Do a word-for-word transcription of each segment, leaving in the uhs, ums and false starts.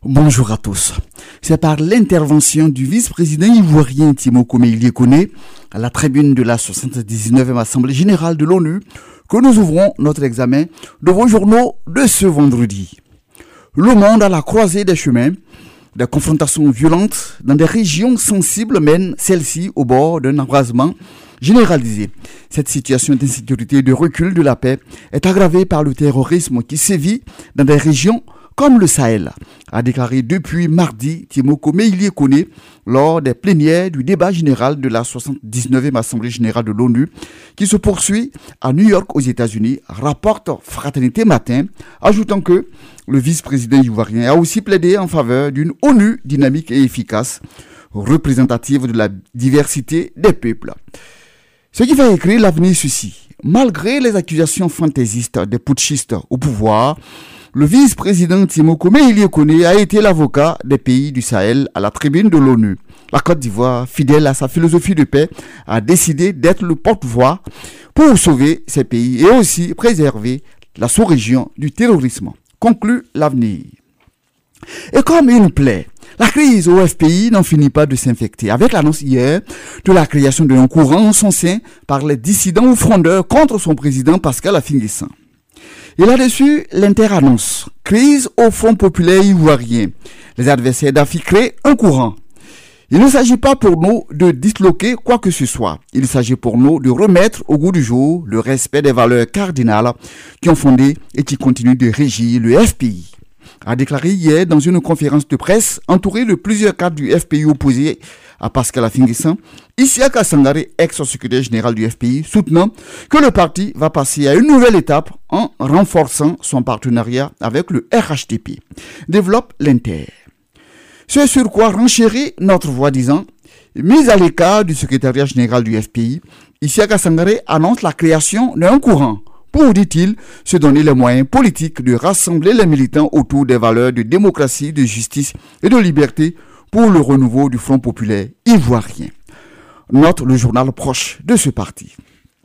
Bonjour à tous. C'est par l'intervention du vice-président ivoirien Timoko Meïlie Koné à la tribune de la soixante-dix-neuvième Assemblée générale de l'ONU que nous ouvrons notre examen de vos journaux de ce vendredi. Le monde à la croisée des chemins, des confrontations violentes dans des régions sensibles mènent celles-ci au bord d'un embrasement généralisé. Cette situation d'insécurité et de recul de la paix est aggravée par le terrorisme qui sévit dans des régions comme le Sahel, a déclaré depuis mardi Timoko Meïlie Koné lors des plénières du débat général de la soixante-dix-neuvième Assemblée générale de l'ONU qui se poursuit à New York aux États-Unis, rapporte Fraternité Matin, ajoutant que le vice-président ivoirien a aussi plaidé en faveur d'une ONU dynamique et efficace, représentative de la diversité des peuples. Ce qui va écrire l'avenir ceci. Malgré les accusations fantaisistes des putschistes au pouvoir, le vice-président Timoko Meïlie Koné a été l'avocat des pays du Sahel à la tribune de l'ONU. La Côte d'Ivoire, fidèle à sa philosophie de paix, a décidé d'être le porte-voix pour sauver ces pays et aussi préserver la sous-région du terrorisme, conclut l'avenir. Et comme une plaie, la crise au F P I n'en finit pas de s'infecter, avec l'annonce hier de la création d'un courant en son sein par les dissidents ou frondeurs contre son président Pascal Affi-N'Guessan. Et là-dessus, l'Inter annonce crise au Front populaire ivoirien. Les adversaires d'Affi créent un courant. Il ne s'agit pas pour nous de disloquer quoi que ce soit. Il s'agit pour nous de remettre au goût du jour le respect des valeurs cardinales qui ont fondé et qui continuent de régir le F P I. A déclaré hier dans une conférence de presse entouré de plusieurs cadres du F P I opposés à Pascal Affi-N'Guessan, Isiaka Sangaré, ex-secrétaire général du F P I, soutenant que le parti va passer à une nouvelle étape en renforçant son partenariat avec le R H D P. Développe l'Inter. Ce sur quoi renchérit notre voix disant, mise à l'écart du secrétariat général du F P I, Isiaka Sangaré annonce la création d'un courant pour, dit-il, se donner les moyens politiques de rassembler les militants autour des valeurs de démocratie, de justice et de liberté pour le renouveau du Front populaire ivoirien. Note le journal proche de ce parti.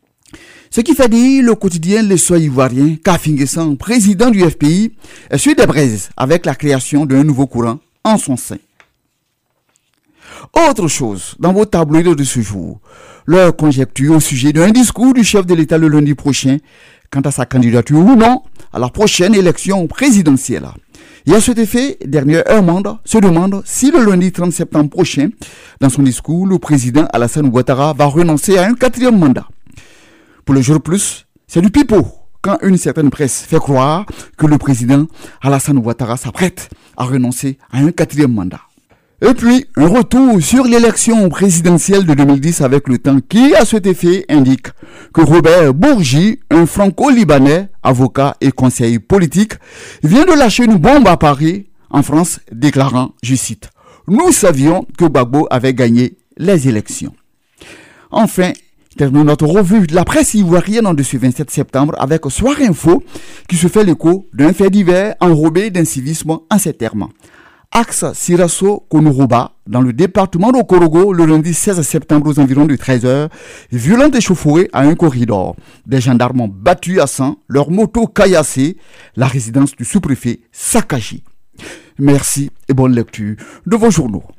Ce qui fait dire le quotidien Le Soir ivoirien qu'Affi-N'Guessan, président du F P I, est sur des braises avec la création d'un nouveau courant en son sein. Autre chose, dans vos tabloïds de ce jour, leur conjecture au sujet d'un discours du chef de l'État le lundi prochain quant à sa candidature ou non à la prochaine élection présidentielle. Et à cet effet, dernière heure monde se demande si le lundi trente septembre prochain, dans son discours, le président Alassane Ouattara va renoncer à un quatrième mandat. Pour le jour plus, c'est du pipeau quand une certaine presse fait croire que le président Alassane Ouattara s'apprête à renoncer à un quatrième mandat. Et puis, un retour sur l'élection présidentielle de deux mille dix avec le temps qui, à cet effet, indique que Robert Bourgi, un franco-libanais, avocat et conseiller politique, vient de lâcher une bombe à Paris, en France, déclarant, je cite, « Nous savions que Gbagbo avait gagné les élections. » Enfin, terminons notre revue de la presse ivoirienne en de ce vingt-sept septembre avec Soir Info qui se fait l'écho d'un fait divers enrobé d'un civisme en ces termes. Axe Sirasso-Konoroba, dans le département d'Okorogo, le lundi seize septembre aux environs de treize heures, violente échauffourée à un corridor. Des gendarmes ont battu à sang, leur moto caillassée, la résidence du sous-préfet saccagée. Merci et bonne lecture de vos journaux.